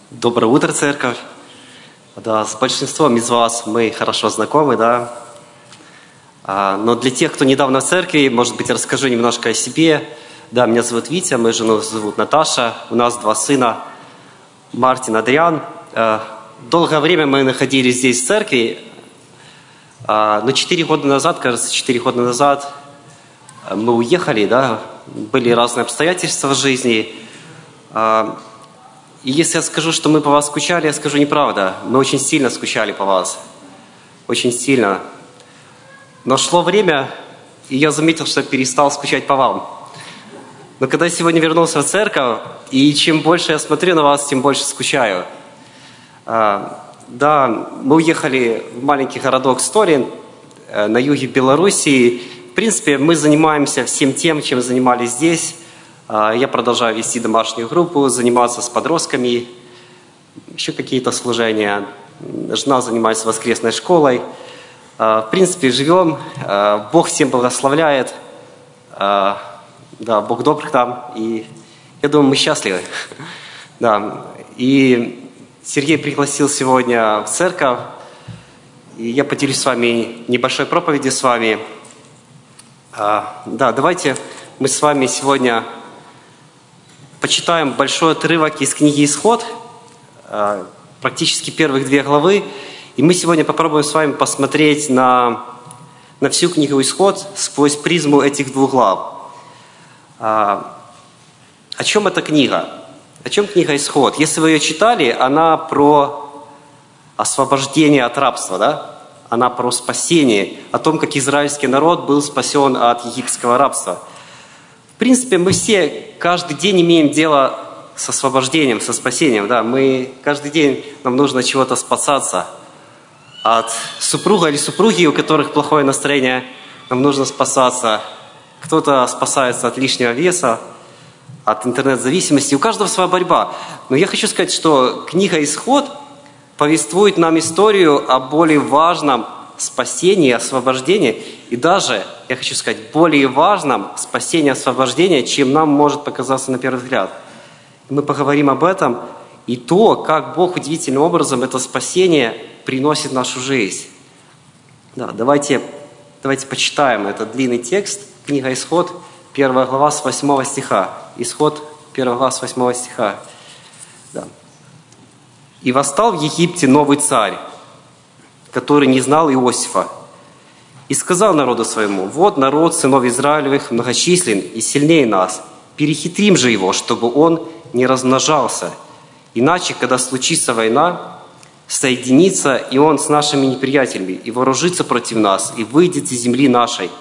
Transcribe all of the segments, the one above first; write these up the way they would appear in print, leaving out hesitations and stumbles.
Доброе утро, церковь. Да, с большинством из вас мы хорошо знакомы, да. Но для тех, кто недавно в церкви, может быть, расскажу немножко о себе. Да, меня зовут Витя, мою жену зовут Наташа. У нас 2 сына, Мартин, Адриан. Долгое время мы находились здесь в церкви, но 4 года назад, мы уехали, да. Были разные обстоятельства в жизни. И если я скажу, что мы по вас скучали, я скажу неправда. Мы очень сильно скучали по вас. Очень сильно. Но шло время, и я заметил, что я перестал скучать по вам. Но когда я сегодня вернулся в церковь, и чем больше я смотрю на вас, тем больше скучаю. Да, мы уехали в маленький городок Столин на юге Белоруссии. В принципе, мы занимаемся всем тем, чем занимались здесь. Я продолжаю вести домашнюю группу, заниматься с подростками, еще какие-то служения. Жена занимается воскресной школой. В принципе, живем. Бог всем благословляет. Да, Бог добр там. И я думаю, мы счастливы. Да. И Сергей пригласил сегодня в церковь. И я поделюсь с вами небольшой проповедью с вами. Да, давайте мы с вами сегодня почитаем большой отрывок из книги «Исход», практически первых 2 главы. И мы сегодня попробуем с вами посмотреть на всю книгу «Исход» сквозь призму этих 2 глав. О чем эта книга? О чем книга «Исход»? Если вы ее читали, она про освобождение от рабства, да? Она про спасение, о том, как израильский народ был спасен от египетского рабства. В принципе, мы все каждый день имеем дело с освобождением, со спасением. Да? Мы каждый день, нам нужно чего-то спасаться. От супруга или супруги, у которых плохое настроение, нам нужно спасаться. Кто-то спасается от лишнего веса, от интернет-зависимости. У каждого своя борьба. Но я хочу сказать, что книга «Исход» повествует нам историю о более важном спасении, освобождении, и даже, я хочу сказать, более важном спасении и освобождении, чем нам может показаться на первый взгляд. Мы поговорим об этом и то, как Бог удивительным образом это спасение приносит в нашу жизнь. Да, давайте почитаем этот длинный текст. Книга «Исход», 1 глава с 8 стиха. Исход, 1 глава с 8 стиха. Да. «И восстал в Египте новый царь, который не знал Иосифа, и сказал народу своему: вот народ сынов Израилевых многочислен и сильнее нас, перехитрим же его, чтобы он не размножался. Иначе, когда случится война, соединится и он с нашими неприятелями, и вооружится против нас, и выйдет из земли нашей.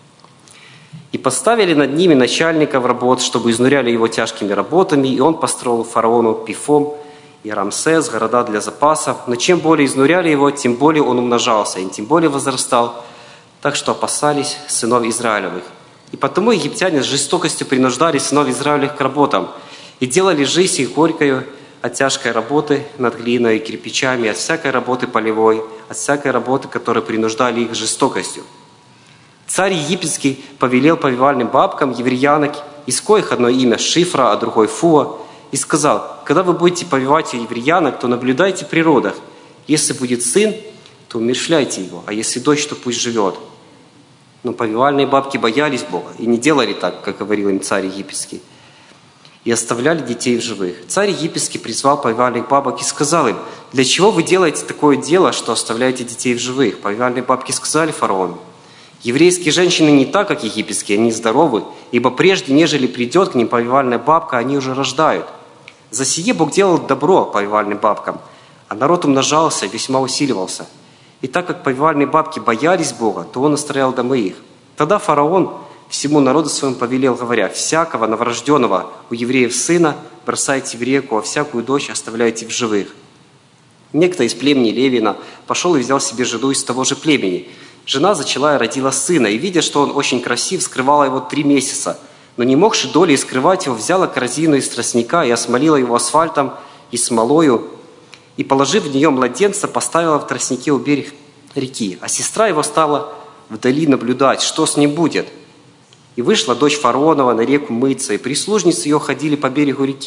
И поставили над ними начальников работ, чтобы изнуряли его тяжкими работами, и он построил фараону Пифом и Рамсес, города для запасов. Но чем более изнуряли его, тем более он умножался, и тем более возрастал, так что опасались сынов Израилевых. И потому египтяне с жестокостью принуждали сынов Израилевых к работам, и делали жизнь их горькою от тяжкой работы над глиной и кирпичами, от всякой работы полевой, от всякой работы, которой принуждали их жестокостью. Царь египетский повелел повивальным бабкам евреянок, из коих одно имя Шифра, а другой Фуа, и сказал: когда вы будете повивать у евреянок, то наблюдайте при родах. Если будет сын, то умерщвляйте его, а если дочь, то пусть живет. Но повивальные бабки боялись Бога и не делали так, как говорил им царь египетский, и оставляли детей в живых. Царь египетский призвал повивальных бабок и сказал им: для чего вы делаете такое дело, что оставляете детей в живых? Повивальные бабки сказали фараону: еврейские женщины не так, как египетские, они здоровы, ибо прежде, нежели придет к ним повивальная бабка, они уже рождают. За сие Бог делал добро повивальным бабкам, а народ умножался и весьма усиливался. И так как повивальные бабки боялись Бога, то он устроял домы их. Тогда фараон всему народу своему повелел, говоря: всякого новорожденного у евреев сына бросайте в реку, а всякую дочь оставляйте в живых. Некто из племени Левина пошел и взял себе жену из того же племени. Жена зачала и родила сына, и, видя, что он очень красив, скрывала его 3 месяца. Но не могши долей скрывать его, взяла корзину из тростника и осмолила его асфальтом и смолою, и, положив в нее младенца, поставила в тростнике у берега реки. А сестра его стала вдали наблюдать, что с ним будет. И вышла дочь фараонова на реку мыться, и прислужницы ее ходили по берегу реки.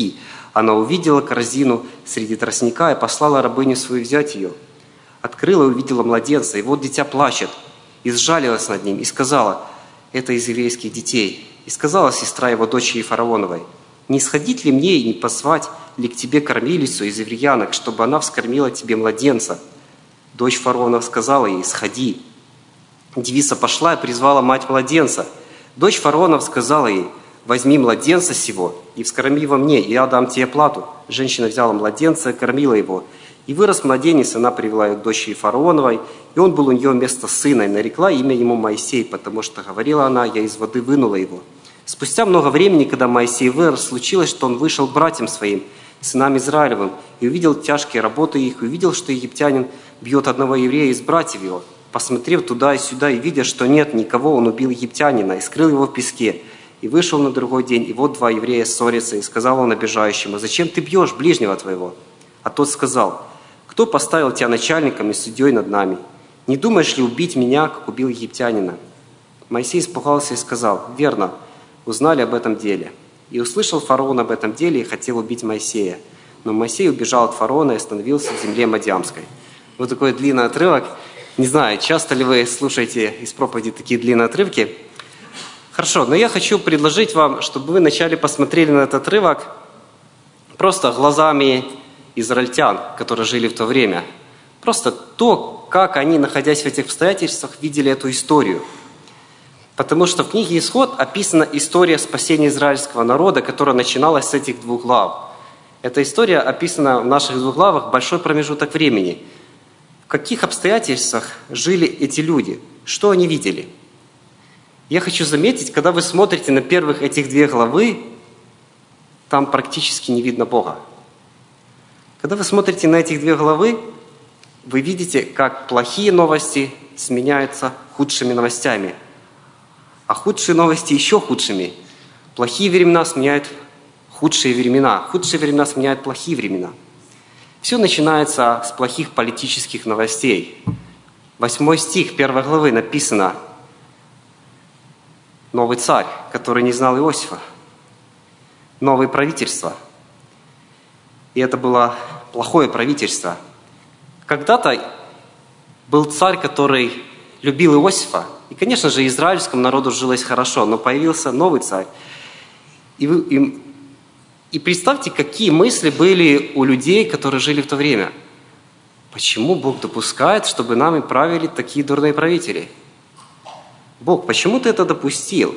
Она увидела корзину среди тростника и послала рабыню свою взять ее. Открыла и увидела младенца, и вот дитя плачет, и сжалилась над ним, и сказала: это из еврейских детей. И сказала сестра его, дочери фараоновой: не сходить ли мне и не позвать ли к тебе кормилицу из евреянок, чтобы она вскормила тебе младенца? Дочь фараона сказала ей: сходи. Девица пошла и призвала мать младенца. Дочь фараонов сказала ей: возьми младенца сего и вскорми его мне, и я дам тебе плату. Женщина взяла младенца и кормила его. И вырос младенец, она привела его к дочери фараоновой, и он был у нее вместо сына, и нарекла имя ему Моисей, потому что, говорила она, я из воды вынула его. Спустя много времени, когда Моисей вырос, случилось, что он вышел к братьям своим, сынам Израилевым, и увидел тяжкие работы их, и увидел, что египтянин бьет одного еврея из братьев его. Посмотрев туда и сюда, и видя, что нет никого, он убил египтянина и скрыл его в песке. И вышел на другой день, и вот два еврея ссорятся, и сказал он обижающему: зачем ты бьешь ближнего твоего? А тот сказал: кто поставил тебя начальником и судьей над нами? Не думаешь ли убить меня, как убил египтянина? Моисей испугался и сказал: верно, узнали об этом деле. И услышал фараон об этом деле и хотел убить Моисея. Но Моисей убежал от фараона и остановился в земле Мадиамской. Вот такой длинный отрывок. Не знаю, часто ли вы слушаете из проповеди такие длинные отрывки. Хорошо, но я хочу предложить вам, чтобы вы вначале посмотрели на этот отрывок просто глазами израильтян, которые жили в то время. Просто то, как они, находясь в этих обстоятельствах, видели эту историю. Потому что в книге «Исход» описана история спасения израильского народа, которая начиналась с этих двух глав. Эта история описана в наших двух главах большой промежуток времени. В каких обстоятельствах жили эти люди? Что они видели? Я хочу заметить, когда вы смотрите на первых этих две главы, там практически не видно Бога. Когда вы смотрите на этих две главы, вы видите, как плохие новости сменяются худшими новостями, а худшие новости еще худшими. Плохие времена сменяют худшие времена сменяют плохие времена. Все начинается с плохих политических новостей. 8 стих 1 главы написано: новый царь, который не знал Иосифа, новое правительство. И это было плохое правительство. Когда-то был царь, который любил Иосифа. И, конечно же, израильскому народу жилось хорошо, но появился новый царь. И представьте, какие мысли были у людей, которые жили в то время. Почему Бог допускает, чтобы нами правили такие дурные правители? Бог, почему ты это допустил?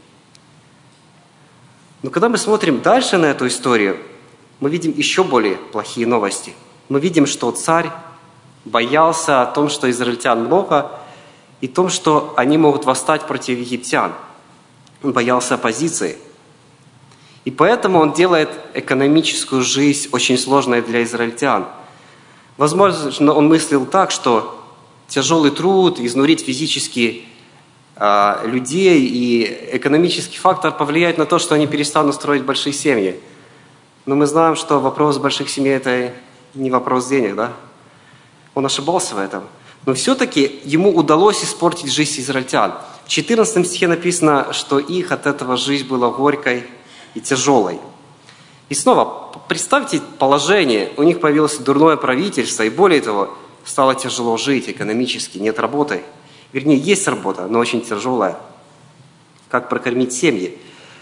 Но когда мы смотрим дальше на эту историю, мы видим еще более плохие новости. Мы видим, что царь боялся о том, что израильтян много, и о том, что они могут восстать против египтян. Он боялся оппозиции. И поэтому он делает экономическую жизнь очень сложной для израильтян. Возможно, он мыслил так, что тяжелый труд, изнурить физически людей, и экономический фактор повлияет на то, что они перестанут строить большие семьи. Но мы знаем, что вопрос больших семей – это не вопрос денег, да? Он ошибался в этом. Но все-таки ему удалось испортить жизнь израильтян. В 14 стихе написано, что их от этого жизнь была горькой и тяжелой. И снова, представьте положение, у них появилось дурное правительство, и более того, стало тяжело жить экономически, нет работы. Вернее, есть работа, но очень тяжелая. Как прокормить семьи?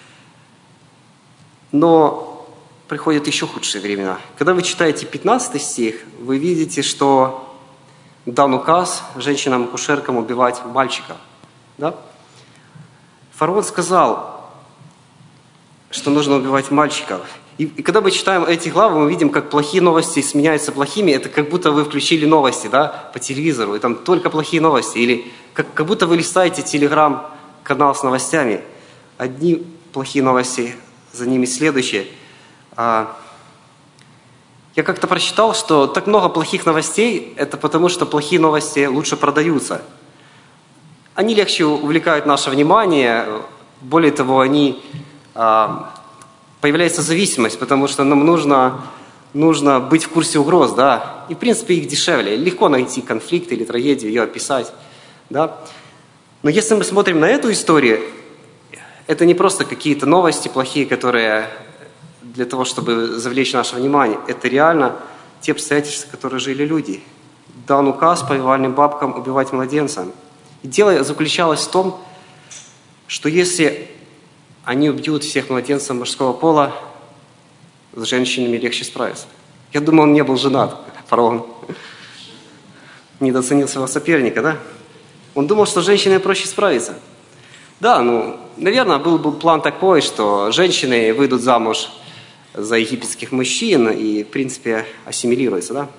Но приходят еще худшие времена. Когда вы читаете 15 стих, вы видите, что дан указ женщинам-акушеркам убивать мальчиков. Да? Фараон сказал, что нужно убивать мальчиков. И когда мы читаем эти главы, мы видим, как плохие новости сменяются плохими. Это как будто вы включили новости, да, по телевизору, и там только плохие новости. Или как будто вы листаете телеграм-канал с новостями. Одни плохие новости, за ними следующие. Я как-то прочитал, что так много плохих новостей, это потому, что плохие новости лучше продаются. Они легче увлекают наше внимание. Более того, появляется зависимость, потому что нам нужно быть в курсе угроз, да, и в принципе их дешевле. Легко найти конфликт или трагедию, ее описать, да. Но если мы смотрим на эту историю, это не просто какие-то новости плохие, которые для того, чтобы завлечь наше внимание. Это реально те обстоятельства, в которых жили люди. Дан указ повивальным бабкам убивать младенца. И дело заключалось в том, что если они убьют всех младенцев мужского пола, с женщинами легче справиться. Я думаю, он не был женат, фараон. Недооценил своего соперника, да? Он думал, что с женщиной проще справиться. Да, наверное, был бы план такой, что женщины выйдут замуж за египетских мужчин и, в принципе, ассимилируются, да?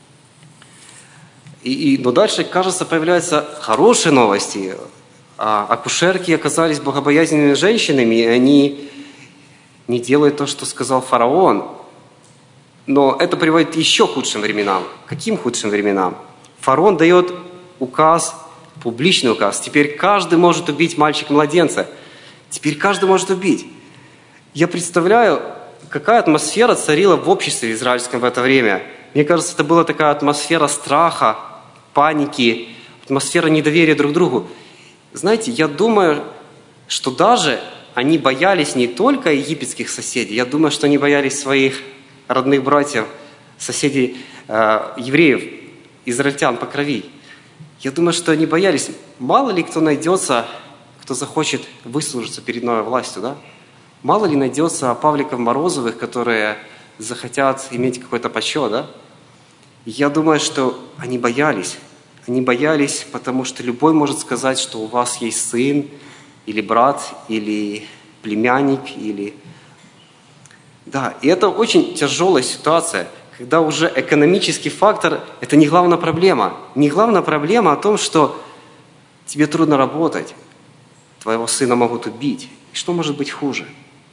Но дальше, кажется, появляются хорошие новости. Акушерки оказались богобоязненными женщинами, и они не делают то, что сказал фараон. Но это приводит к еще худшим временам. Каким худшим временам? Фараон дает указ, публичный указ. Теперь каждый может убить мальчика-младенца. Теперь каждый может убить. Я представляю, какая атмосфера царила в обществе израильском в это время. Мне кажется, это была такая атмосфера страха, паники, атмосфера недоверия друг к другу. Знаете, я думаю, что даже они боялись не только египетских соседей, я думаю, что они боялись своих родных братьев, соседей евреев, израильтян по крови. Я думаю, что они боялись, мало ли кто найдется, кто захочет выслужиться перед новой властью, да? Мало ли найдется Павликов Морозовых, которые захотят иметь какой-то почет, да? Я думаю, что они боялись. Они боялись, потому что любой может сказать, что у вас есть сын, или брат, или племянник, или... Да, и это очень тяжелая ситуация, когда уже экономический фактор – это не главная проблема. Не главная проблема о том, что тебе трудно работать, твоего сына могут убить. И что может быть хуже?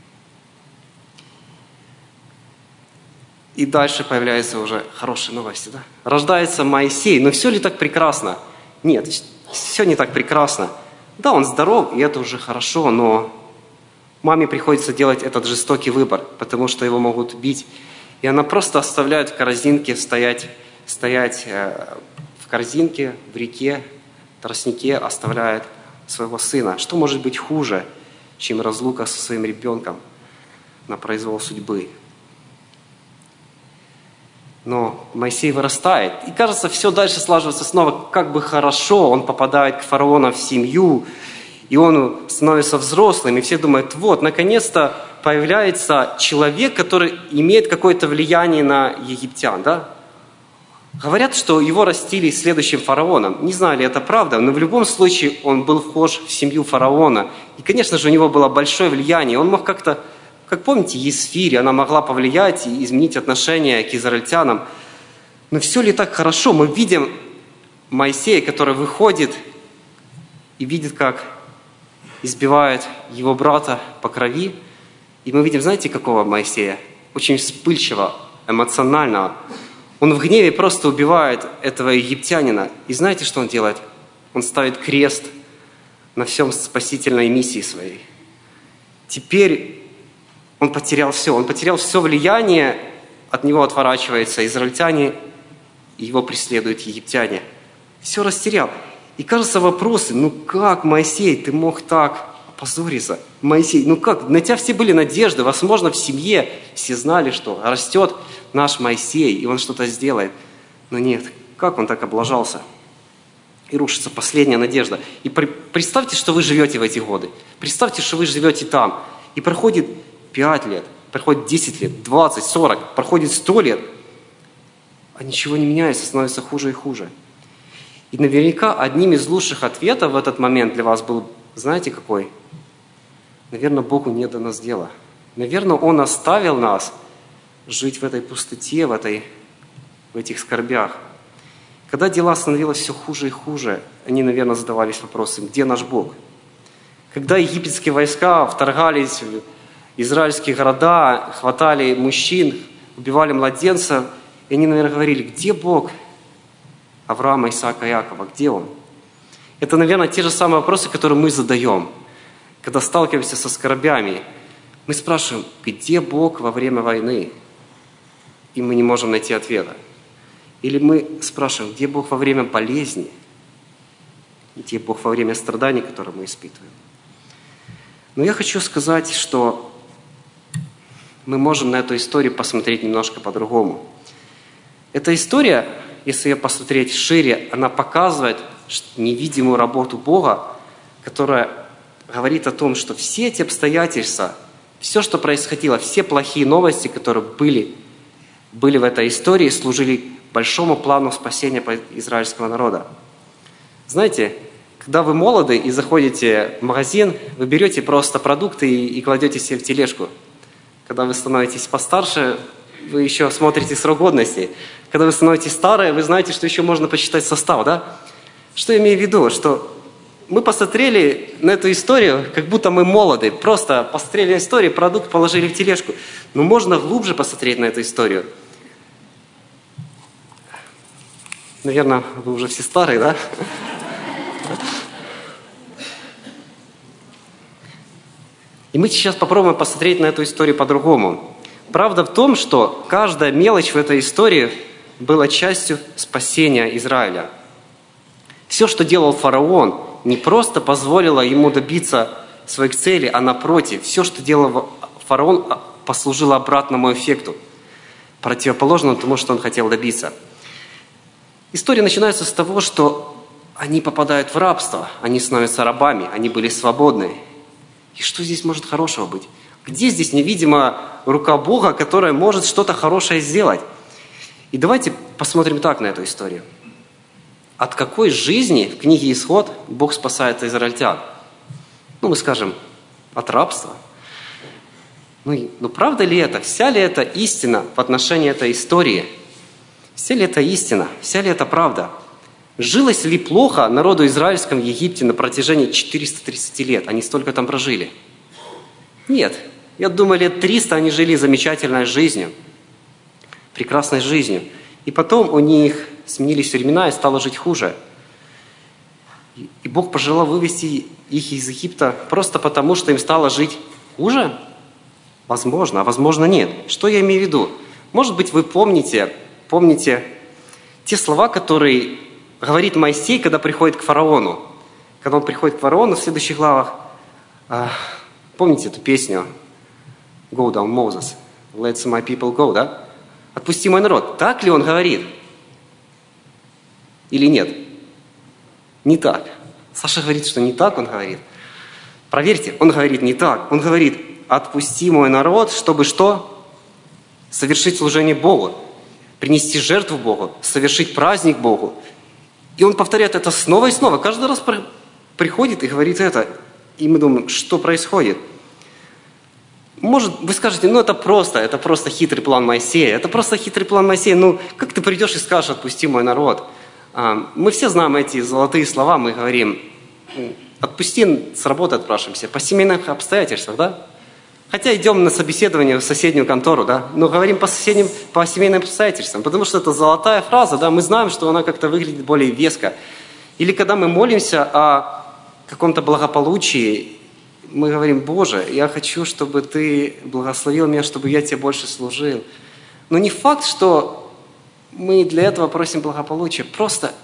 И дальше появляются уже хорошие новости. Да? Рождается Моисей. Но все ли так прекрасно? Нет, все не так прекрасно. Да, он здоров, и это уже хорошо, но маме приходится делать этот жестокий выбор, потому что его могут убить. И она просто оставляет в корзинке стоять в корзинке, в реке, в тростнике, оставляет своего сына. Что может быть хуже, чем разлука со своим ребенком на произвол судьбы? Но Моисей вырастает, и кажется, все дальше слаживается снова, как бы хорошо, он попадает к фараону в семью, и он становится взрослым, и все думают, вот, наконец-то появляется человек, который имеет какое-то влияние на египтян, да? Говорят, что его растили следующим фараоном. Не знаю, ли это правда, но в любом случае он был вхож в семью фараона. И, конечно же, у него было большое влияние. Он мог как-то, как помните, Есфирь, она могла повлиять и изменить отношение к израильтянам. Но все ли так хорошо? Мы видим Моисея, который выходит и видит, как избивает его брата по крови. И мы видим, знаете, какого Моисея? Очень вспыльчивого, эмоционального. Он в гневе просто убивает этого египтянина. И знаете, что он делает? Он ставит крест на всем спасительной миссии своей. Теперь он потерял все. Он потерял все влияние, от него отворачиваются израильтяне, и его преследуют египтяне. Все растерял. И кажется, вопросы, как, Моисей, ты мог так опозориться? Моисей, как? На тебя все были надежды. Возможно, в семье все знали, что растет наш Моисей, и он что-то сделает. Но нет, как он так облажался? И рушится последняя надежда. И представьте, что вы живете в эти годы. Представьте, что вы живете там. И проходит 5 лет, проходит 10 лет, 20, 40, проходит 100 лет. А ничего не меняется, становится хуже и хуже. И наверняка одним из лучших ответов в этот момент для вас был, знаете какой? Наверное, Богу не до нас дела. Наверное, Он оставил нас жить в этой пустоте, в этих скорбях. Когда дела становилось все хуже и хуже, они, наверное, задавались вопросом, где наш Бог? Когда египетские войска вторгались в израильские города, хватали мужчин, убивали младенцев, и они, наверное, говорили, где Бог Авраама, Исаака, Иакова, где Он? Это, наверное, те же самые вопросы, которые мы задаем, когда сталкиваемся со скорбями. Мы спрашиваем, где Бог во время войны? И мы не можем найти ответа. Или мы спрашиваем, где Бог во время болезни? Где Бог во время страданий, которые мы испытываем? Но я хочу сказать, что мы можем на эту историю посмотреть немножко по-другому. Эта история, если ее посмотреть шире, она показывает невидимую работу Бога, которая говорит о том, что все эти обстоятельства, все, что происходило, все плохие новости, которые были в этой истории, служили большому плану спасения израильского народа. Знаете, когда вы молоды и заходите в магазин, вы берете просто продукты и кладете себе в тележку. Когда вы становитесь постарше, вы еще смотрите срок годности. Когда вы становитесь старые, вы знаете, что еще можно почитать состав, да? Что я имею в виду? Что мы посмотрели на эту историю, как будто мы молоды. Просто посмотрели на историю, продукт положили в тележку. Но можно глубже посмотреть на эту историю. Наверное, вы уже все старые, да? И мы сейчас попробуем посмотреть на эту историю по-другому. Правда в том, что каждая мелочь в этой истории была частью спасения Израиля. Все, что делал фараон, не просто позволило ему добиться своих целей, а напротив, все, что делал фараон, послужило обратному эффекту, противоположному тому, что он хотел добиться. История начинается с того, что они попадают в рабство, они становятся рабами, они были свободны. И что здесь может хорошего быть? Где здесь невидимая рука Бога, которая может что-то хорошее сделать? И давайте посмотрим так на эту историю. От какой жизни в книге «Исход» Бог спасает израильтян? Мы скажем, от рабства. Но правда ли это? Вся ли это истина в отношении этой истории? Вся ли это истина? Вся ли это правда? Жилось ли плохо народу израильскому в Египте на протяжении 430 лет? Они столько там прожили? Нет. Я думаю, лет 300 они жили замечательной жизнью, прекрасной жизнью. И потом у них сменились времена и стало жить хуже. И Бог пожелал вывести их из Египта просто потому, что им стало жить хуже? Возможно, а возможно нет. Что я имею в виду? Может быть, вы помните те слова, которые говорит Моисей, когда приходит к фараону. Когда он приходит к фараону в следующих главах, помните эту песню «Go down, Moses, let my people go», да? «Отпусти мой народ». Так ли он говорит? Или нет? Не так. Саша говорит, что не так он говорит. Проверьте, он говорит не так. Он говорит: «Отпусти мой народ, чтобы что? Совершить служение Богу, принести жертву Богу, совершить праздник Богу». И он повторяет это снова и снова. Каждый раз приходит и говорит это. И мы думаем, что происходит? Может, вы скажете, это просто хитрый план Моисея. Это просто хитрый план Моисея. Как ты придешь и скажешь: «Отпусти мой народ»? Мы все знаем эти золотые слова. Мы говорим: «Отпусти, с работы отпрашиваемся». По семейным обстоятельствам, да? Хотя идем на собеседование в соседнюю контору, да? Но говорим по семейным обстоятельствам. Потому что это золотая фраза, да? Мы знаем, что она как-то выглядит более веско. Или когда мы молимся о каком-то благополучии, мы говорим: «Боже, я хочу, чтобы Ты благословил меня, чтобы я Тебе больше служил». Но не факт, что мы для этого просим благополучия. Просто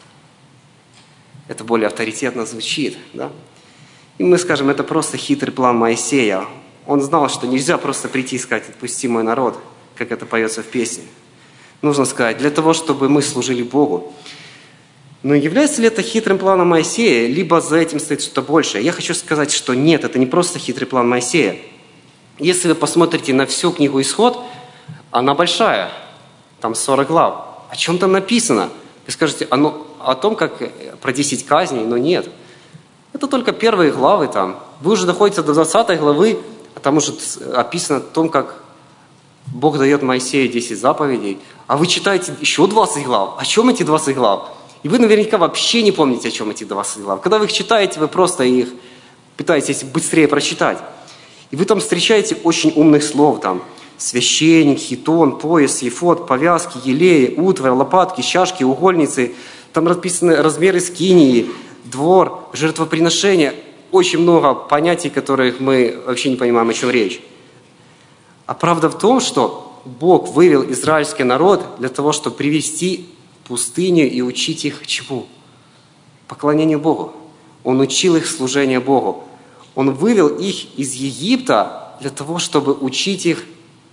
это более авторитетно звучит, да? И мы скажем: это просто хитрый план Моисея. Он знал, что нельзя просто прийти и сказать: «Отпусти мой народ», как это поется в песне. Нужно сказать: для того, чтобы мы служили Богу. Но является ли это хитрым планом Моисея, либо за этим стоит что-то большее? Я хочу сказать, что нет, это не просто хитрый план Моисея. Если вы посмотрите на всю книгу «Исход», она большая, там 40 глав. О чем там написано? Вы скажете: о том, как про 10 казней, но нет. Это только первые главы там. Вы уже доходите до 20 главы, а там уже описано о том, как Бог дает Моисею 10 заповедей. А вы читаете еще 20 глав. О чем эти 20 глав? И вы наверняка вообще не помните, о чем эти 20 глав. Когда вы их читаете, вы просто их пытаетесь быстрее прочитать. И вы там встречаете очень умных слов. Там священник, хитон, пояс, ефод, повязки, елеи, утварь, лопатки, чашки, угольницы. Там расписаны размеры скинии, двор, жертвоприношения. Очень много понятий, которых мы вообще не понимаем, о чем речь. А правда в том, что Бог вывел израильский народ для того, чтобы привести в пустыню и учить их чему? Поклонению Богу. Он учил их служению Богу. Он вывел их из Египта для того, чтобы учить их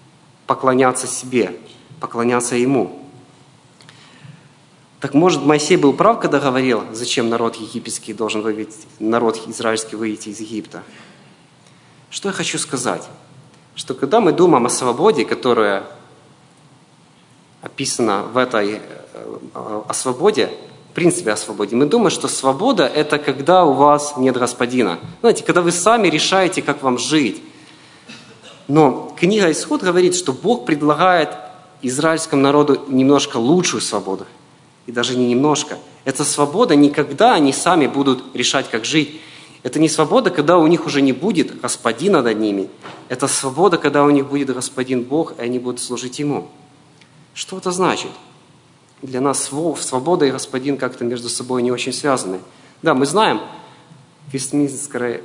поклоняться себе, поклоняться Ему. Так может, Моисей был прав, когда говорил, зачем народ египетский должен народ израильский выйти из Египта? Что я хочу сказать? Что когда мы думаем о свободе, которая описана о свободе, в принципе о свободе, мы думаем, что свобода – это когда у вас нет господина. Знаете, когда вы сами решаете, как вам жить. Но книга Исход говорит, что Бог предлагает израильскому народу немножко лучшую свободу. И даже не немножко. Эта свобода не когда они сами будут решать, как жить. Это не свобода, когда у них уже не будет господина над ними. Это свобода, когда у них будет господин Бог, и они будут служить Ему. Что это значит? Для нас свобода и господин как-то между собой не очень связаны. Да, мы знаем Вестминстерская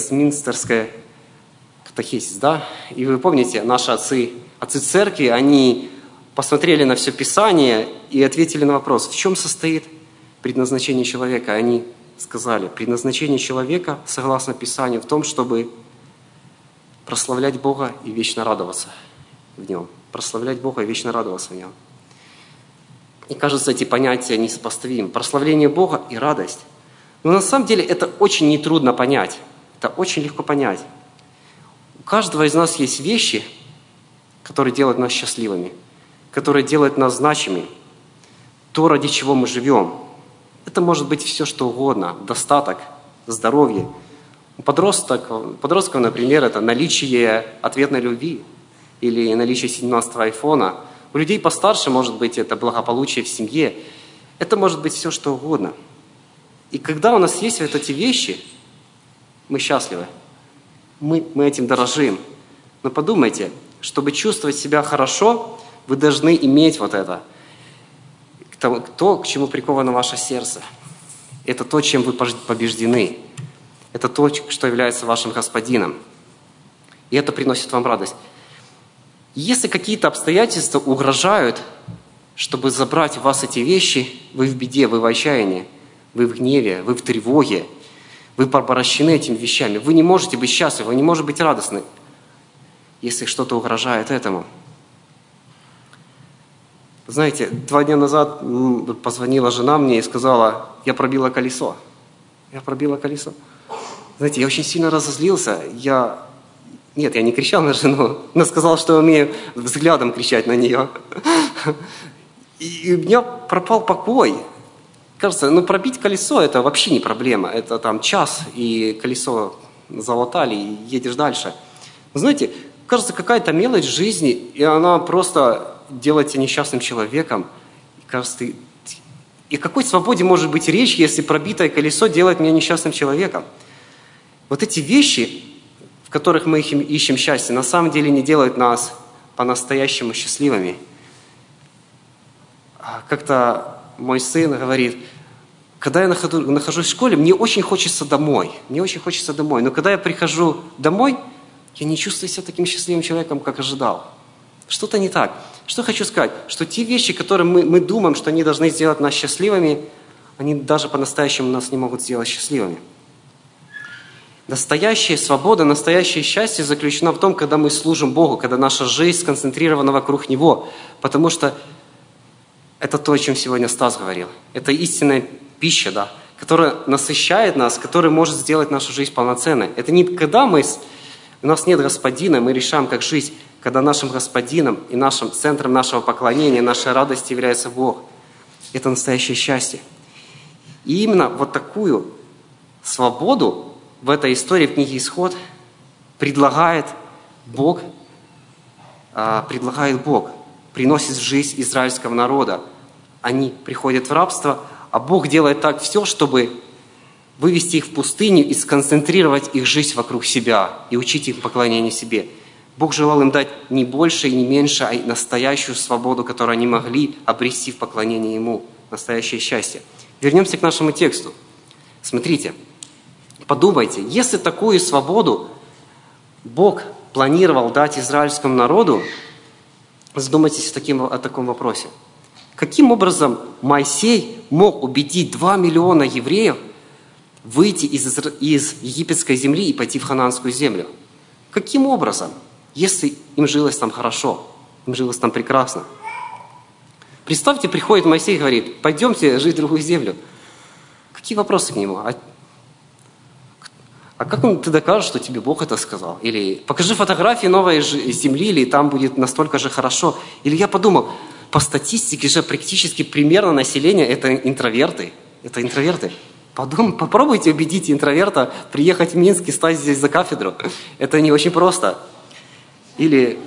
катехизис, да? И вы помните, наши отцы церкви, они посмотрели на все Писание и ответили на вопрос, в чем состоит предназначение человека. Они сказали, предназначение человека, согласно Писанию, в том, чтобы прославлять Бога и вечно радоваться в Нем. Прославлять Бога и вечно радоваться в Нем. И кажется, эти понятия несопоставимы. Прославление Бога и радость. Но на самом деле это очень нетрудно понять. Это очень легко понять. У каждого из нас есть вещи, которые делают нас счастливыми, которые делают нас значимыми. То, ради чего мы живем. Это может быть все, что угодно. Достаток, здоровье. У подростков, например, это наличие ответной любви или наличие 17-го айфона. У людей постарше, может быть, это благополучие в семье. Это может быть все, что угодно. И когда у нас есть вот эти вещи, мы счастливы. Мы этим дорожим. Но подумайте, чтобы чувствовать себя хорошо, вы должны иметь вот это. То, к чему приковано ваше сердце. Это то, чем вы побеждены. Это то, что является вашим господином. И это приносит вам радость. Если какие-то обстоятельства угрожают, чтобы забрать у вас эти вещи, вы в беде, вы в отчаянии, вы в гневе, вы в тревоге, вы порабощены этими вещами. Вы не можете быть счастливы, вы не можете быть радостны, если что-то угрожает этому. Знаете, 2 дня назад позвонила жена мне и сказала, я пробила колесо. Я пробила колесо. Знаете, я очень сильно разозлился. Нет, я не кричал на жену, но сказал, что умею взглядом кричать на нее. И у меня пропал покой. Кажется, пробить колесо – это вообще не проблема. Это там час, и колесо залатали, и едешь дальше. Но знаете, кажется, какая-то мелочь в жизни, и она просто делает тебя несчастным человеком. Кажется, и о какой свободе может быть речь, если пробитое колесо делает меня несчастным человеком? Вот эти вещи, в которых мы ищем счастье, на самом деле не делают нас по-настоящему счастливыми. Как-то мой сын говорит, когда я нахожусь в школе, мне очень хочется домой. Но когда я прихожу домой, я не чувствую себя таким счастливым человеком, как ожидал. Что-то не так. Что хочу сказать? Что те вещи, которые мы думаем, что они должны сделать нас счастливыми, они даже по-настоящему нас не могут сделать счастливыми. Настоящая свобода, настоящее счастье заключено в том, когда мы служим Богу, когда наша жизнь сконцентрирована вокруг Него. Потому что это то, о чем сегодня Стас говорил. Это истинная пища, да, которая насыщает нас, которая может сделать нашу жизнь полноценной. Это не когда у нас нет господина, мы решаем, как жить, когда нашим господином и нашим центром нашего поклонения, нашей радости является Бог. Это настоящее счастье. И именно вот такую свободу в этой истории, в книге Исход, предлагает Бог, приносит в жизнь израильского народа. Они приходят в рабство, а Бог делает так все, чтобы вывести их в пустыню и сконцентрировать их жизнь вокруг себя и учить их поклонению себе. Бог желал им дать не больше и не меньше, а настоящую свободу, которую они могли обрести в поклонении Ему, настоящее счастье. Вернемся к нашему тексту. Смотрите, подумайте, если такую свободу Бог планировал дать израильскому народу, задумайтесь о таком вопросе. Каким образом Моисей мог убедить 2 миллиона евреев выйти из египетской земли и пойти в ханаанскую землю? Каким образом, если им жилось там хорошо? Им жилось там прекрасно. Представьте, приходит Моисей и говорит: пойдемте жить в другую землю. Какие вопросы к нему? А как ты докажешь, что тебе Бог это сказал? Или покажи фотографии новой земли, или там будет настолько же хорошо. Или я подумал, по статистике же практически примерно население это интроверты. Это интроверты. Попробуйте убедить интроверта приехать в Минск и стать здесь за кафедру. Это не очень просто. Или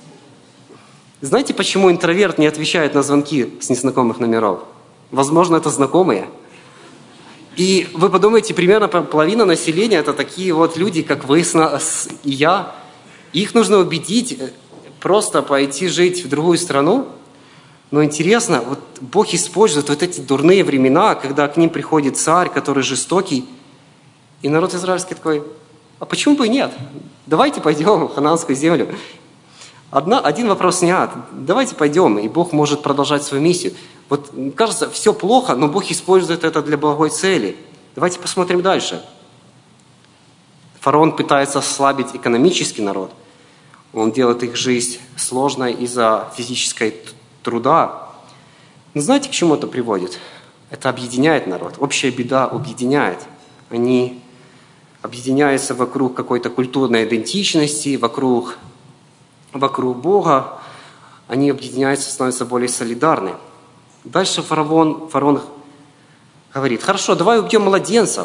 знаете, почему интроверт не отвечает на звонки с незнакомых номеров? Возможно, это знакомые. И вы подумайте, примерно половина населения это такие вот люди, как вы и я. Их нужно убедить просто пойти жить в другую страну. Но интересно, вот Бог использует вот эти дурные времена, когда к ним приходит царь, который жестокий. И народ израильский такой: а почему бы и нет? Давайте пойдем в ханаанскую землю. Один вопрос снят. Давайте пойдем, и Бог может продолжать свою миссию. Вот кажется, все плохо, но Бог использует это для благой цели. Давайте посмотрим дальше. Фараон пытается ослабить экономический народ. Он делает их жизнь сложной из-за физической труда. Но знаете, к чему это приводит? Это объединяет народ. Общая беда объединяет. Они объединяются вокруг какой-то культурной идентичности, вокруг Бога. Они объединяются, становятся более солидарны. Дальше фараон говорит: хорошо, давай убьем младенцев.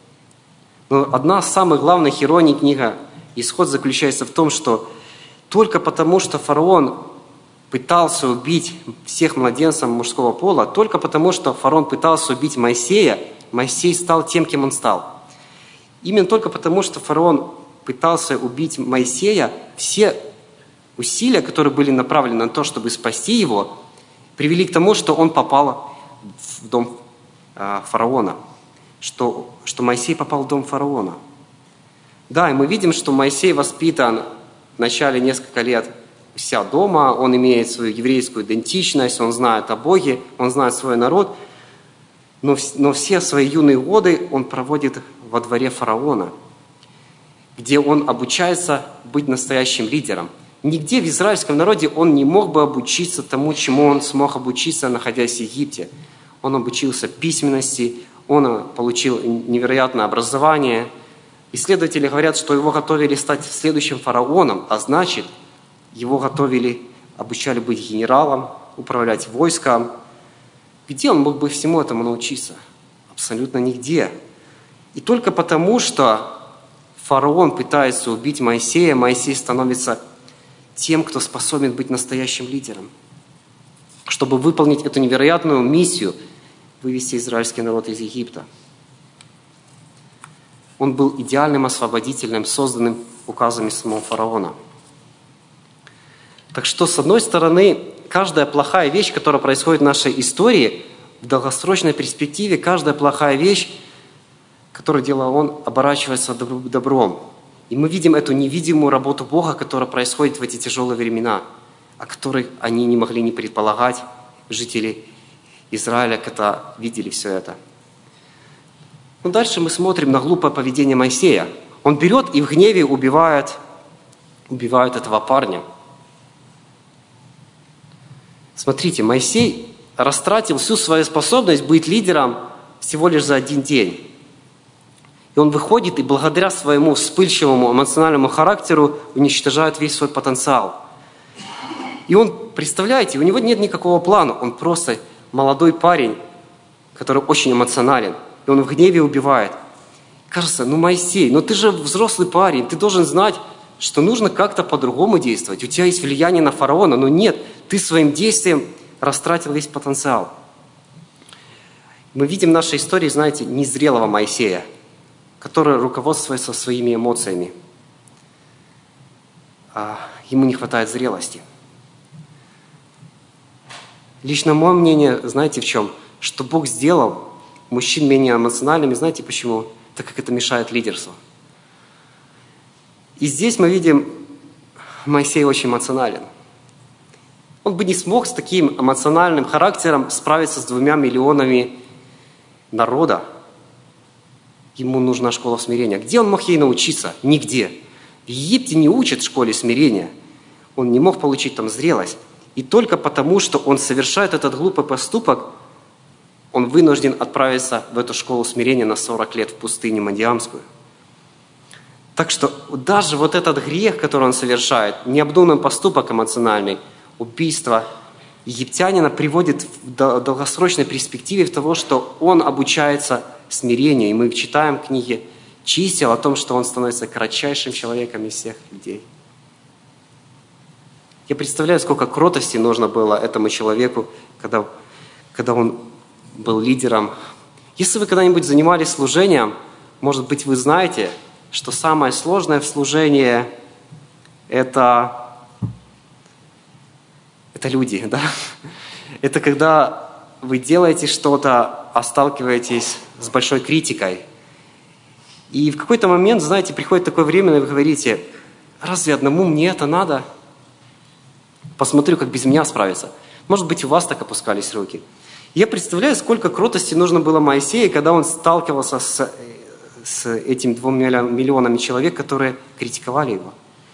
Но одна из самых главных ироний книги «Исход» заключается в том, что только потому, что фараон пытался убить всех младенцев мужского пола, только потому, что фараон пытался убить Моисея, Моисей стал тем, кем он стал. Именно только потому, что фараон пытался убить Моисея, все усилия, которые были направлены на то, чтобы спасти его, привели к тому, что он попал в дом фараона, что Моисей попал в дом фараона. Да, и мы видим, что Моисей воспитан в начале несколько лет у себя дома, он имеет свою еврейскую идентичность, он знает о Боге, он знает свой народ, но все свои юные годы он проводит во дворе фараона, где он обучается быть настоящим лидером. Нигде в израильском народе он не мог бы обучиться тому, чему он смог обучиться, находясь в Египте. Он обучился письменности, он получил невероятное образование. Исследователи говорят, что его готовили стать следующим фараоном, а значит, его обучали быть генералом, управлять войском. Где он мог бы всему этому научиться? Абсолютно нигде. И только потому, что фараон пытается убить Моисея, Моисей становится тем, кто способен быть настоящим лидером. Чтобы выполнить эту невероятную миссию, вывести израильский народ из Египта. Он был идеальным освободителем, созданным указами самого фараона. Так что, с одной стороны, каждая плохая вещь, которая происходит в нашей истории, в долгосрочной перспективе, каждая плохая вещь, которую делал он, оборачивается добром. И мы видим эту невидимую работу Бога, которая происходит в эти тяжелые времена, о которых они не могли не предполагать. Жители Израиля, когда видели все это. Но дальше мы смотрим на глупое поведение Моисея. Он берет и в гневе убивает этого парня. Смотрите, Моисей растратил всю свою способность быть лидером всего лишь за один день. И он выходит и благодаря своему вспыльчивому эмоциональному характеру уничтожает весь свой потенциал. И он, представляете, у него нет никакого плана. Он просто молодой парень, который очень эмоционален. И он в гневе убивает. Кажется, Моисей, ты же взрослый парень, ты должен знать, что нужно как-то по-другому действовать. У тебя есть влияние на фараона, но нет, ты своим действием растратил весь потенциал. Мы видим в нашей истории, знаете, незрелого Моисея, который руководствуется своими эмоциями. Ему не хватает зрелости. Лично мое мнение, знаете в чем? Что Бог сделал мужчин менее эмоциональными, знаете почему? Так как это мешает лидерству. И здесь мы видим, Моисей очень эмоционален. Он бы не смог с таким эмоциональным характером справиться с 2 миллионами народа. Ему нужна школа смирения. Где он мог ей научиться? Нигде. В Египте не учат в школе смирения. Он не мог получить там зрелость. И только потому, что он совершает этот глупый поступок, он вынужден отправиться в эту школу смирения на 40 лет в пустыню Мадиамскую. Так что даже вот этот грех, который он совершает, необдуманный поступок эмоциональный, убийство египтянина, приводит в долгосрочной перспективе в того, что он обучается смирению. И мы читаем в книге «Чисел» о том, что он становится кратчайшим человеком из всех людей. Я представляю, сколько кротости нужно было этому человеку, когда он был лидером. Если вы когда-нибудь занимались служением, может быть, вы знаете, что самое сложное в служении – это люди, да? Это когда вы делаете что-то, а сталкиваетесь с большой критикой. И в какой-то момент, знаете, приходит такое время, и вы говорите: разве одному мне это надо? Посмотрю, как без меня справиться. Может быть, у вас так опускались руки. Я представляю, сколько кротости нужно было Моисею, когда он сталкивался с этими 2 миллионами человек, которые критиковали его.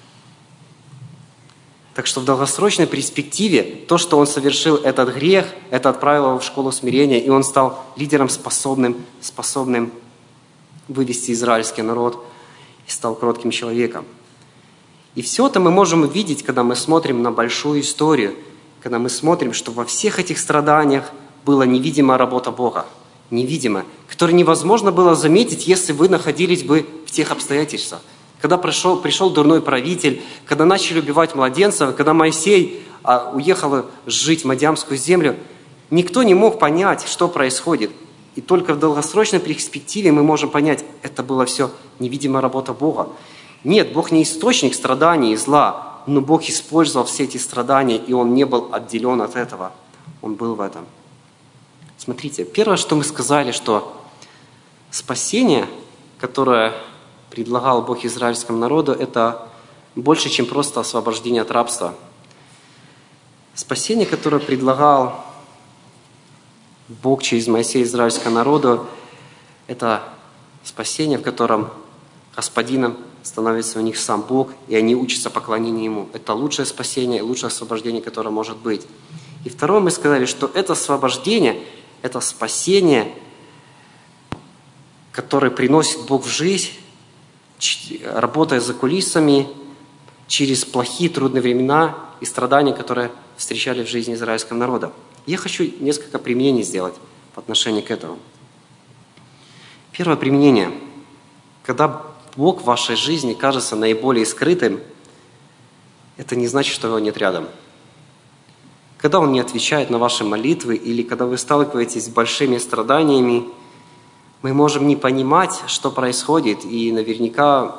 Так что в долгосрочной перспективе то, что он совершил этот грех, это отправило его в школу смирения, и он стал лидером, способным вывести израильский народ, и стал кротким человеком. И все это мы можем увидеть, когда мы смотрим на большую историю, когда мы смотрим, что во всех этих страданиях была невидимая работа Бога, невидимая, которую невозможно было заметить, если вы находились бы в тех обстоятельствах. Когда пришел дурной правитель, когда начали убивать младенцев, когда Моисей уехал жить в Мадиамскую землю, никто не мог понять, что происходит. И только в долгосрочной перспективе мы можем понять, это была все невидимая работа Бога. Нет, Бог не источник страданий и зла, но Бог использовал все эти страдания, и Он не был отделен от этого. Он был в этом. Смотрите, первое, что мы сказали, что спасение, которое предлагал Бог израильскому народу, это больше, чем просто освобождение от рабства. Спасение, которое предлагал Бог через Моисея израильскому народу, это спасение, в котором господином становится у них сам Бог, и они учатся поклонению Ему. Это лучшее спасение и лучшее освобождение, которое может быть. И второе, мы сказали, что это освобождение, это спасение, которое приносит Бог в жизнь, работая за кулисами, через плохие, трудные времена и страдания, которые встречали в жизни израильского народа. Я хочу несколько применений сделать в отношении к этому. Первое применение. Когда Бог в вашей жизни кажется наиболее скрытым, это не значит, что Его нет рядом. Когда Он не отвечает на ваши молитвы, или когда вы сталкиваетесь с большими страданиями, мы можем не понимать, что происходит, и наверняка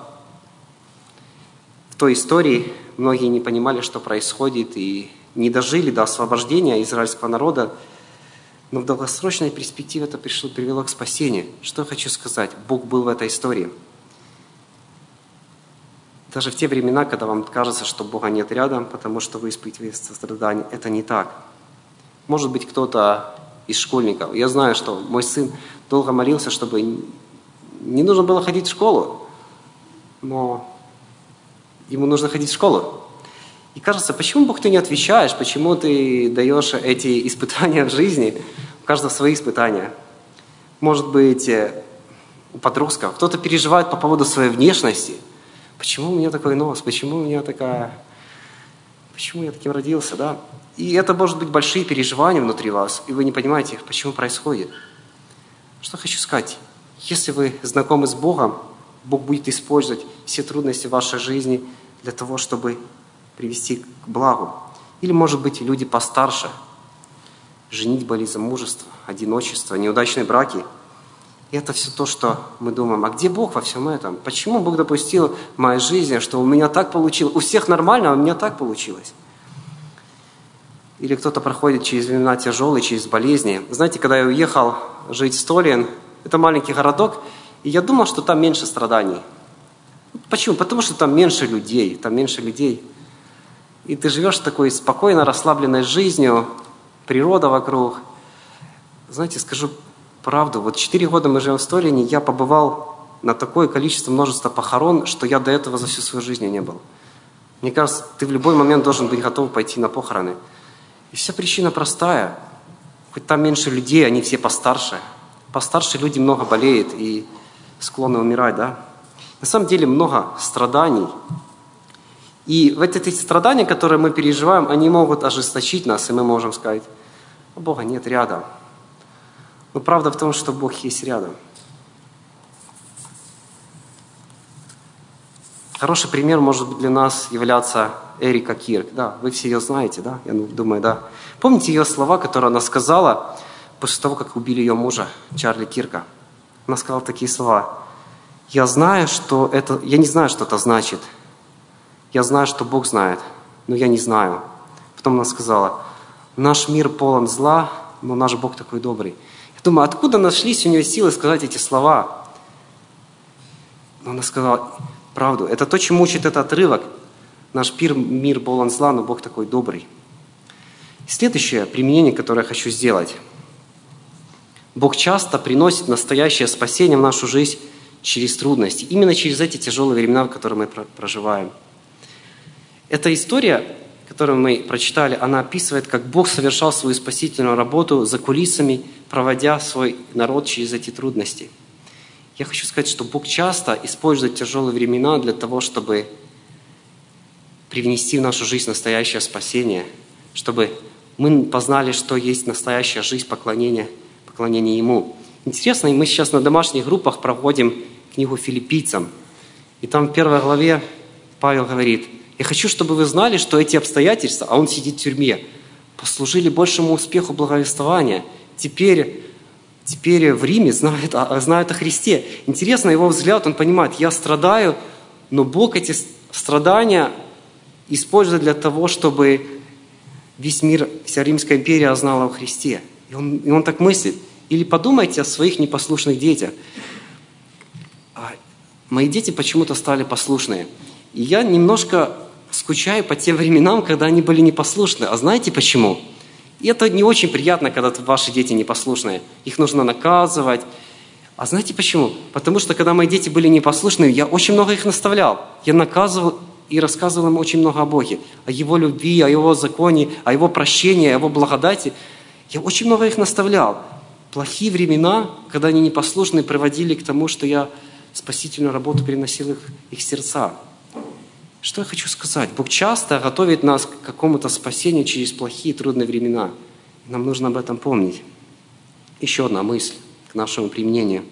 в той истории многие не понимали, что происходит, и не дожили до освобождения израильского народа, но в долгосрочной перспективе это привело к спасению. Что я хочу сказать? Бог был в этой истории. Даже в те времена, когда вам кажется, что Бога нет рядом, потому что вы испытываете страдания, это не так. Может быть, кто-то из школьников. Я знаю, что мой сын долго молился, чтобы не нужно было ходить в школу, но ему нужно ходить в школу. И кажется, почему, Бог, ты не отвечаешь, почему ты даешь эти испытания в жизни, у каждого свои испытания. Может быть, у подростков кто-то переживает по поводу своей внешности. Почему у меня такой нос? Почему я таким родился, да? И это может быть большие переживания внутри вас, и вы не понимаете, почему происходит. Что хочу сказать? Если вы знакомы с Богом, Бог будет использовать все трудности в вашей жизни для того, чтобы привести к благу. Или, может быть, люди постарше, женитьба или замужество, одиночество, неудачные браки. И это все то, что мы думаем, а где Бог во всем этом? Почему Бог допустил в моей жизни, что у меня так получилось? У всех нормально, а у меня так получилось. Или кто-то проходит через времена тяжелые, через болезни. Знаете, когда я уехал жить в Столин, это маленький городок, и я думал, что там меньше страданий. Почему? Потому что там меньше людей, И ты живешь такой спокойно, расслабленной жизнью, природа вокруг. Знаете, скажу правду, вот 4 года мы живем в Столине, я побывал на такое количество, множество похорон, что я до этого за всю свою жизнь не был. Мне кажется, ты в любой момент должен быть готов пойти на похороны. И вся причина простая. Хоть там меньше людей, они все постарше. Постарше люди много болеют и склонны умирать, да? На самом деле много страданий. И в эти страдания, которые мы переживаем, они могут ожесточить нас, и мы можем сказать: «А Бога нет рядом». Но правда в том, что Бог есть рядом. Хороший пример может быть для нас являться Эрика Кирк. Да, вы все ее знаете, да? Я думаю, да. Помните ее слова, которые она сказала после того, как убили ее мужа, Чарли Кирка? Она сказала такие слова: я не знаю, что это значит. Я знаю, что Бог знает, но я не знаю. Потом она сказала: наш мир полон зла, но наш Бог такой добрый. Я думаю, откуда нашлись у нее силы сказать эти слова? Но она сказала правду. Это то, чему учит этот отрывок. Наш мир полон зла, но Бог такой добрый. И следующее применение, которое я хочу сделать. Бог часто приносит настоящее спасение в нашу жизнь через трудности. Именно через эти тяжелые времена, в которые мы проживаем. Эта история, которую мы прочитали, она описывает, как Бог совершал свою спасительную работу за кулисами, проводя свой народ через эти трудности. Я хочу сказать, что Бог часто использует тяжелые времена для того, чтобы привнести в нашу жизнь настоящее спасение, чтобы мы познали, что есть настоящая жизнь поклонения Ему. Интересно, мы сейчас на домашних группах проводим книгу Филиппийцам. И там в 1 главе Павел говорит: «Я хочу, чтобы вы знали, что эти обстоятельства, а он сидит в тюрьме, послужили большему успеху благовествования. Теперь в Риме знают о Христе». Интересно, его взгляд, он понимает: я страдаю, но Бог эти страдания использует для того, чтобы весь мир, вся Римская империя знала о Христе. И он так мыслит. Или подумайте о своих непослушных детях. Мои дети почему-то стали послушные. И я немножко скучаю по тем временам, когда они были непослушны. А знаете почему? И это не очень приятно, когда ваши дети непослушные. Их нужно наказывать. А знаете почему? Потому что когда мои дети были непослушными, я очень много их наставлял. Я наказывал и рассказывал им очень много о Боге, о Его любви, о Его законе, о Его прощении, о Его благодати. Я очень много их наставлял. Плохие времена, когда они непослушны, приводили к тому, что я спасительную работу переносил их сердца. Что я хочу сказать? Бог часто готовит нас к какому-то спасению через плохие, трудные времена. Нам нужно об этом помнить. Еще одна мысль к нашему применению.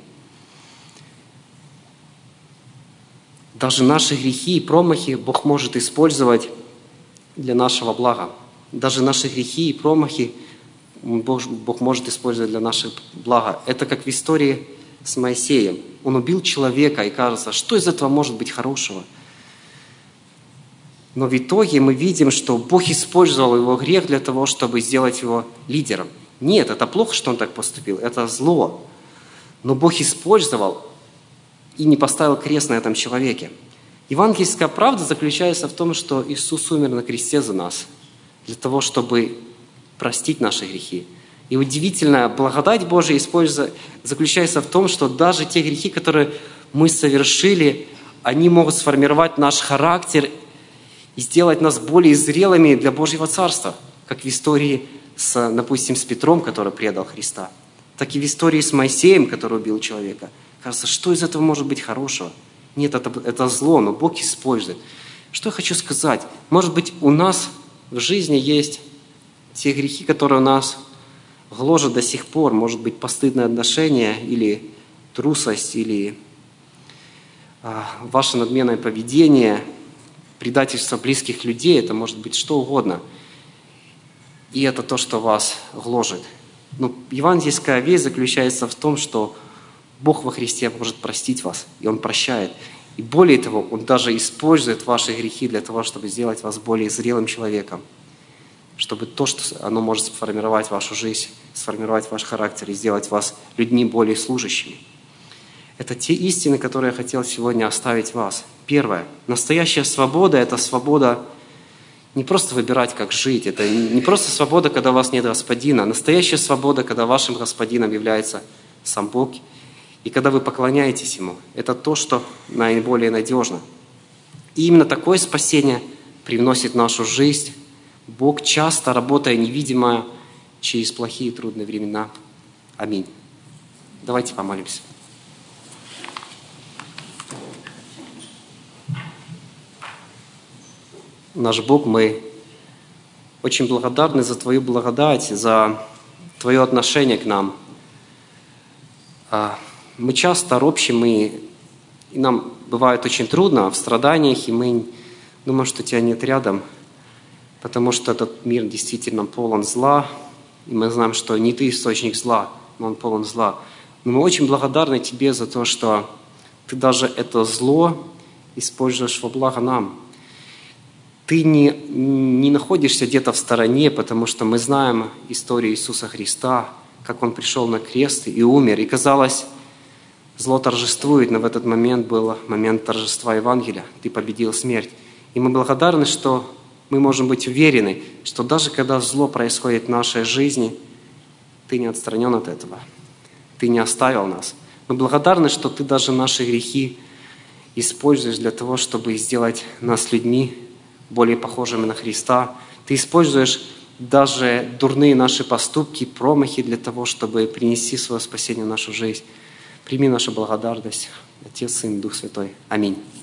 Даже наши грехи и промахи Бог может использовать для нашего блага. Даже наши грехи и промахи Бог может использовать для нашего блага. Это как в истории с Моисеем. Он убил человека, и кажется, что из этого может быть хорошего? Но в итоге мы видим, что Бог использовал его грех для того, чтобы сделать его лидером. Нет, это плохо, что он так поступил, это зло. Но Бог использовал и не поставил крест на этом человеке. Евангельская правда заключается в том, что Иисус умер на кресте за нас, для того, чтобы простить наши грехи. И удивительная благодать Божия заключается в том, что даже те грехи, которые мы совершили, они могут сформировать наш характер и сделать нас более зрелыми для Божьего Царства, как в истории, допустим, с Петром, который предал Христа, так и в истории с Моисеем, который убил человека. Кажется, что из этого может быть хорошего? Нет, это зло, но Бог использует. Что я хочу сказать? Может быть, у нас в жизни есть те грехи, которые у нас гложат до сих пор. Может быть, постыдное отношение или трусость, или ваше надменное поведение, предательство близких людей. Это может быть что угодно. И это то, что вас гложет. Но евангельская весть заключается в том, что Бог во Христе может простить вас, и Он прощает. И более того, Он даже использует ваши грехи для того, чтобы сделать вас более зрелым человеком. Чтобы то, что оно может сформировать вашу жизнь, сформировать ваш характер и сделать вас людьми более служащими. Это те истины, которые я хотел сегодня оставить вас. Первое. Настоящая свобода – это свобода не просто выбирать, как жить. Это не просто свобода, когда у вас нет господина. Настоящая свобода, когда вашим господином является сам Бог. И когда вы поклоняетесь Ему. Это то, что наиболее надежно. И именно такое спасение привносит в нашу жизнь. Бог часто, работая невидимо через плохие и трудные времена. Аминь. Давайте помолимся. Наш Бог, мы очень благодарны за Твою благодать, за Твое отношение к нам. Мы часто ропщим, и нам бывает очень трудно в страданиях, и мы думаем, что Тебя нет рядом, потому что этот мир действительно полон зла, и мы знаем, что не Ты источник зла, но он полон зла. Но мы очень благодарны Тебе за то, что Ты даже это зло используешь во благо нам. Ты не находишься где-то в стороне, потому что мы знаем историю Иисуса Христа, как Он пришел на крест и умер. И казалось, зло торжествует, но в этот момент был момент торжества Евангелия. Ты победил смерть. И мы благодарны, что мы можем быть уверены, что даже когда зло происходит в нашей жизни, Ты не отстранен от этого. Ты не оставил нас. Мы благодарны, что Ты даже наши грехи используешь для того, чтобы сделать нас людьми, более похожими на Христа. Ты используешь даже дурные наши поступки, промахи для того, чтобы принести свое спасение в нашу жизнь. Прими нашу благодарность. Отец, Сын, Дух Святой. Аминь.